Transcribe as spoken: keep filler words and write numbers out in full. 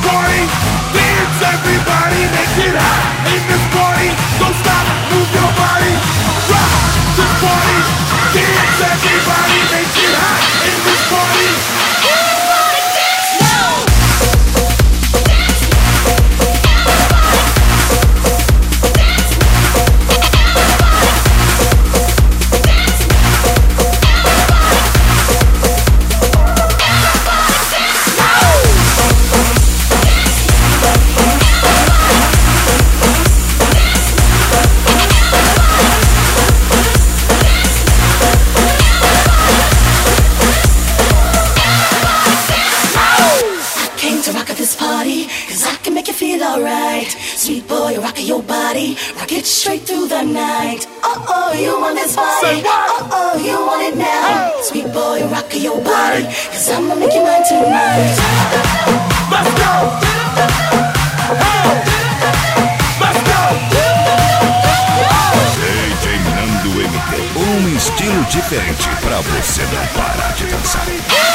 party. Dance everybody, make it hot in this party. Don't stop, move your body. Rock this party. Dance everybody, make it hot in this party. Sweet boy, you're rocking your body, rock it straight through the night. Uh oh, you want this body? Uh oh, you want it now? Oh. Sweet boy, you're rocking your body, cause I'ma make you mine tonight. Let's go! Hey! Let's go! D J Nando M T, um estilo diferente pra você não parar de dançar.